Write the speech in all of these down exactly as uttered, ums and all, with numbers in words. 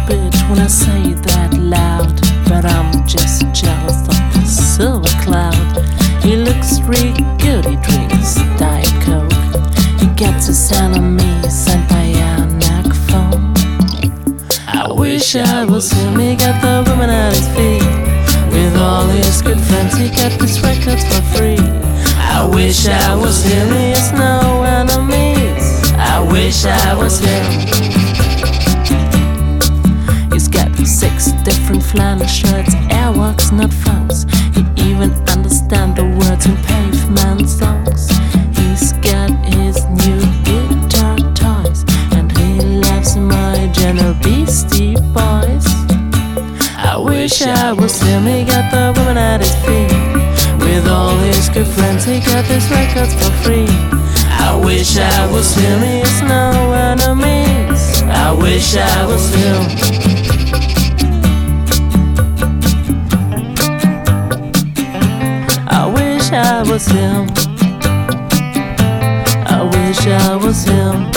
bitch when I say that loud, but I'm just jealous of the silver cloud. He looks real good, he drinks Diet Coke. He gets his enemy sent by a phone. I wish I was him, he got the women at his feet. With all his good friends, he got his records for free. I wish I was him, he has no enemies. I wish I was him. He's got six different flannel shirts, airwalks, not phones. He even understands the words in Pavement songs. He's got his new guitar toys, and he loves my General Beastie Boys. I wish I was him, he got the women at his feet. With all his good friends, he got his records for free. I wish I was him, he has no enemies. I wish I was him. I wish I was him. I wish I was him.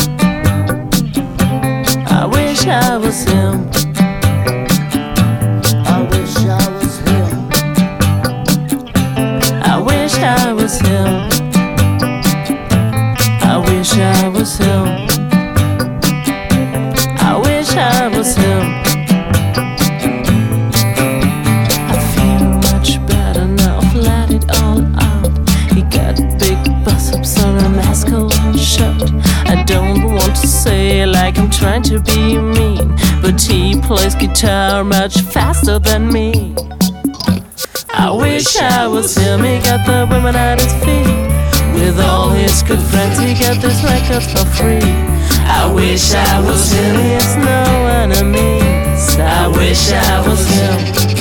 I wish I was him. I wish I was him. I wish I was him. I wish I was him. I wish I was him. I feel much better now, I've let it all out. He got big bust-ups on a masculine shirt. I don't want to say like I'm trying to be mean, but he plays guitar much faster than me. I wish I was him, he got the women at his feet. With all his good friends, he got this records for free. I wish I was him, he has no enemies. I wish I was him.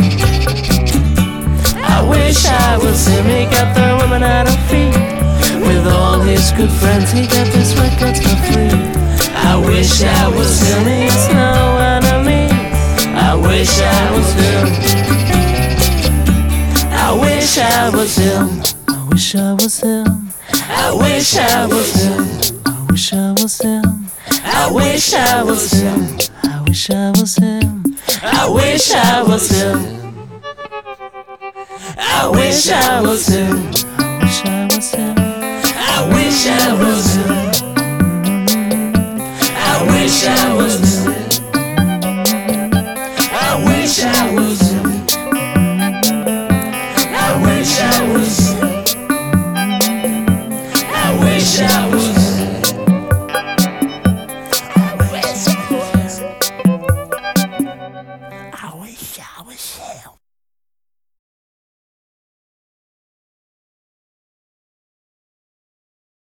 I wish I was him, he got the women at her feet. With all his good friends, he got this records for free. I wish I was him, he has no enemies. I wish I was him. I wish I was him. I wish I was him. I wish I was him. I wish I was him. I wish I was him. I wish I was him. I wish I was him. I wish I was him. I wish I was him. I wish I was him.